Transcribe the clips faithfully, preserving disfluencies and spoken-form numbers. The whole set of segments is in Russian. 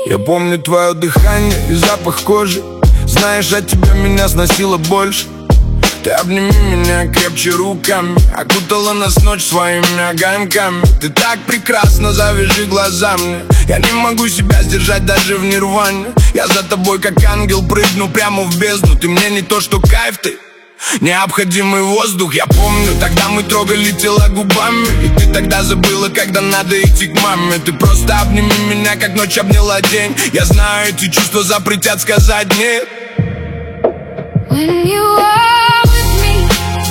Я помню твое дыхание и запах кожи. Знаешь, от тебя меня сносило больше. Ты обними меня крепче руками, окутала нас ночь своими огоньками. Ты так прекрасна, завяжи глаза мне. Я не могу себя сдержать даже в нирване. Я за тобой как ангел прыгну прямо в бездну. Ты мне не то что кайф, ты необходимый воздух. Я помню, тогда мы трогали тела губами, и ты тогда забыла, когда надо идти к маме. Ты просто обними меня, как ночь обняла день. Я знаю, эти чувства запретят сказать нет. When you are with me,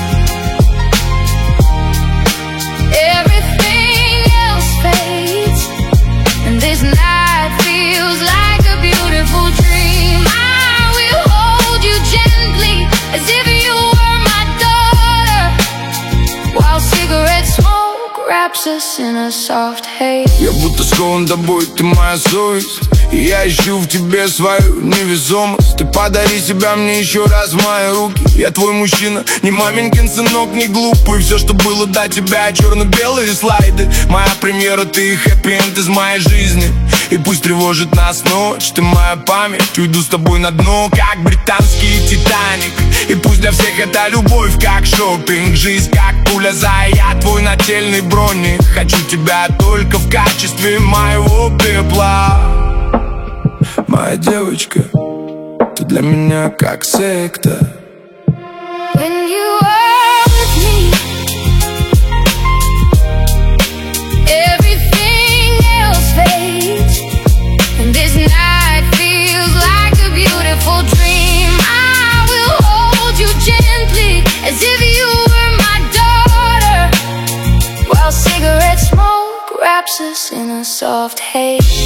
everything else fades, and this night feels like a beautiful dream. I will hold you gently, as if you were my daughter, while cigarette smoke wraps us in a soft haze. Я будто скован тобой, ты моя совесть, и я ищу в тебе свою невесомость. Ты подари себя мне еще раз в мои руки. Я твой мужчина, не маменькин сынок, не глупый. Все, что было до тебя, черно-белые слайды. Моя премьера, ты хэппи-энд из моей жизни. И пусть тревожит нас ночь, ты моя память. Уйду с тобой на дно, как британский Титаник. И пусть для всех это любовь, как шопинг. Жизнь, как пуля, зая, я твой нательный броник. Хочу тебя только в качестве моего пепла. Моя девочка, ты для меня как секта. When you are with me, everything else fades, and this night feels like a beautiful dream. I will hold you gently, as if you were my daughter, while cigarette smoke wraps us in a soft haze.